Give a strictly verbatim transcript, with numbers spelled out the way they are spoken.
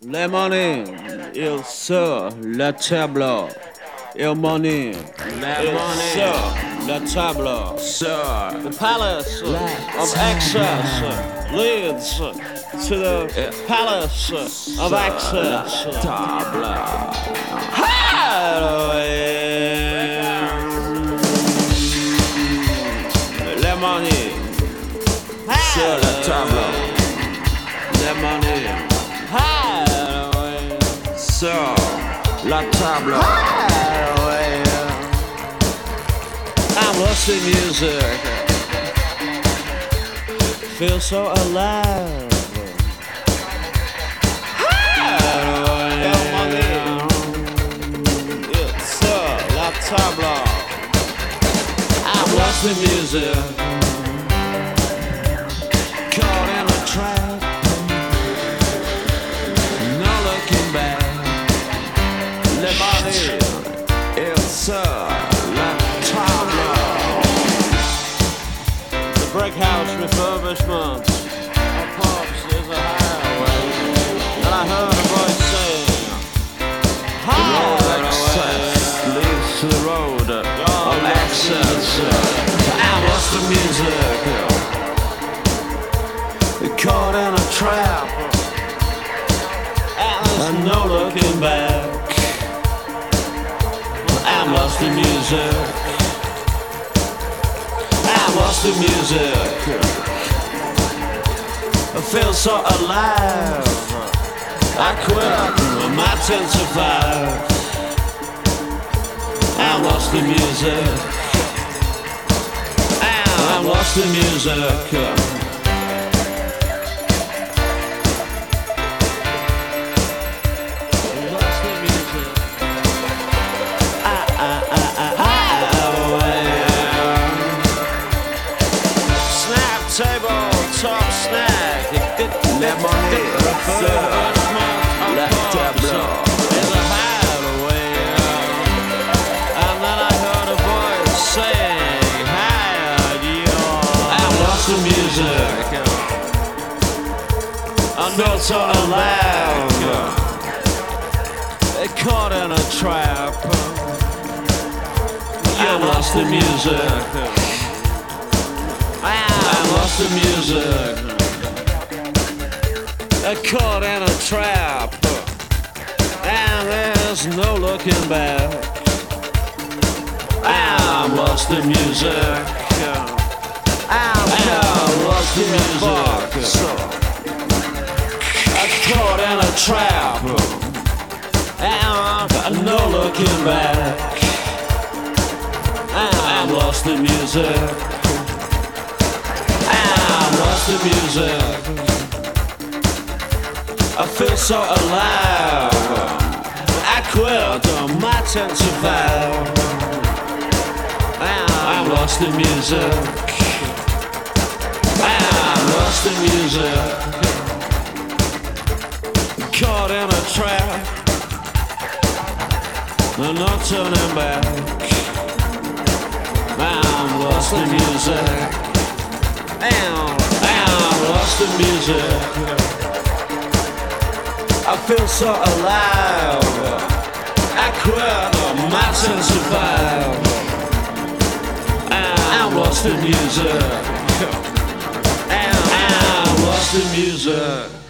Le money, il sur la table. Il money, il sur la table. Sir, the palace of access leads to the palace of access. Table. Le money, sur la table. Le money. Sur la table. I'm lost in music. Feel so alive. Sur la table. I'm lost in music. Caught in a trap. No looking back. Le money, il sur la table. The brick house refurbishment of pubs is a highway. And I heard a voice saying, highway access leads to the road of access. I lost the music, caught in a trap, and there's no looking back. I'm lost in music. I'm lost in music. I feel so alive. I quit my ten to five. I'm lost in music. I'm lost in music. Table, top snack. Le money, la table is a hideaway. And then I heard a voice saying, hi, you. I'm lost in music. I'm not so alive. Caught in a trap. I'm lost in music. I'm lost in music. Caught in a trap, and there's no looking back. I'm lost in music. I'm lost in music. Caught in a trap, and no looking back. I'm lost in music. I'm lost in music. I feel so alive. I quit on my ten to five. I'm lost in music. I'm lost in music. Caught in a trap. No turning back. I'm lost in music. I'm, I'm lost in music. I feel so alive. I quit on my ten to five. I'm lost in music. I'm, I'm lost in music.